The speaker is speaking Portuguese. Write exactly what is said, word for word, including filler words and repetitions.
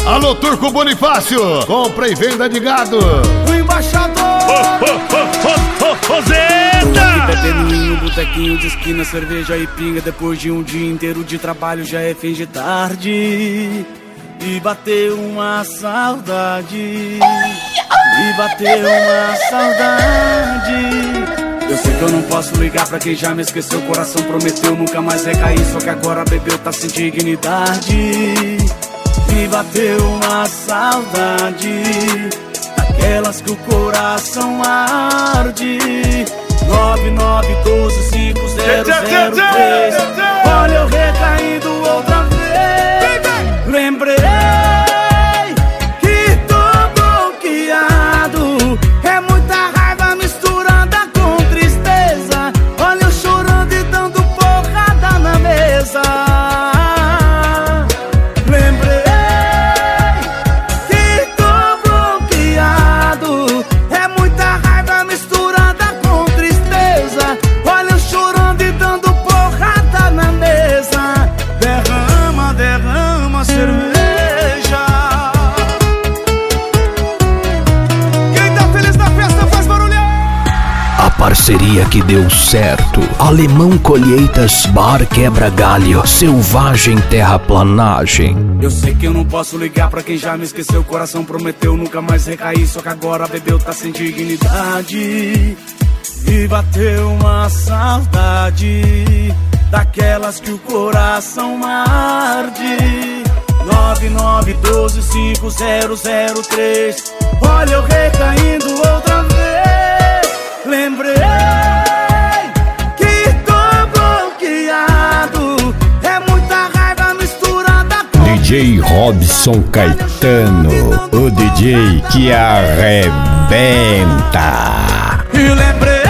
Alô, Turco Bonifácio, compra e venda de gado. O embaixador. Roseta! Bebendo botequinho de esquina, cerveja e pinga. Depois de um dia inteiro de trabalho já é fim de tarde. E bateu uma saudade. E bateu uma saudade. Eu sei que eu não posso ligar pra quem já me esqueceu. O coração prometeu nunca mais recair. Só que agora bebeu, tá sem dignidade. Me bateu uma saudade, daquelas que o coração arde. Nove nove doze cinco zero zero três. Olha eu recaindo outra vez. Lembrei que tô bloqueado. É muita raiva misturada com tristeza. Olha eu chorando e dando porrada na mesa. Parceria que deu certo. Alemão Colheitas, Bar Quebra Galho, Selvagem Terraplanagem. Eu sei que eu não posso ligar pra quem já me esqueceu. O coração prometeu nunca mais recair. Só que agora bebeu, tá sem dignidade. E bateu uma saudade, daquelas que o coração arde. Nove nove doze cinco zero zero três. Olha eu recaindo outra vez. Lembrei que tô bloqueado. É muita raiva misturada com D J Robson Caetano, o D J que arrebenta. E lembrei